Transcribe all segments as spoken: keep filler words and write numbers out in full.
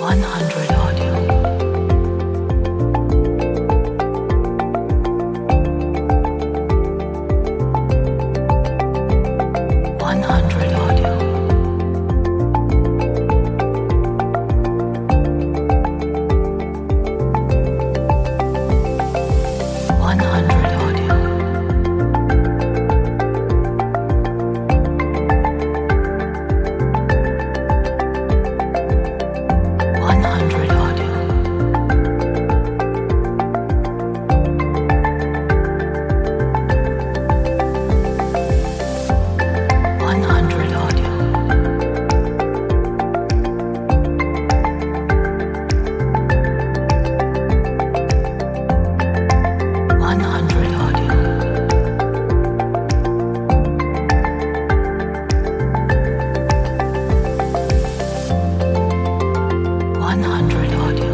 one hundred audio. one hundred audio. one hundred audio. one hundred audio. one hundred audio. one hundred audio. one hundred audio.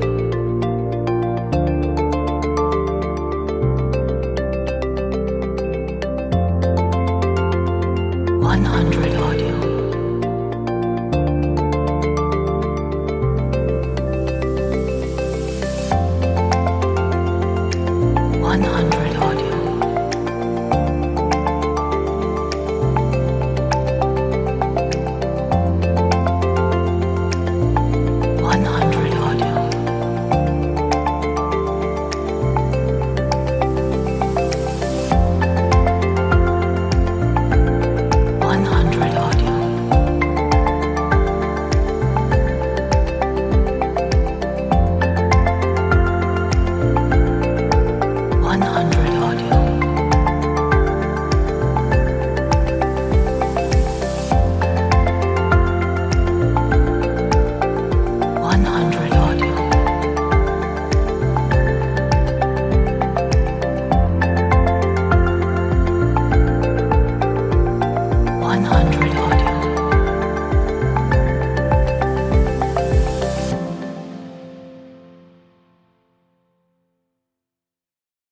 one hundred audio. one hundred audio. one hundred audio. one hundred audio. one hundred audio. one hundred audio. one hundred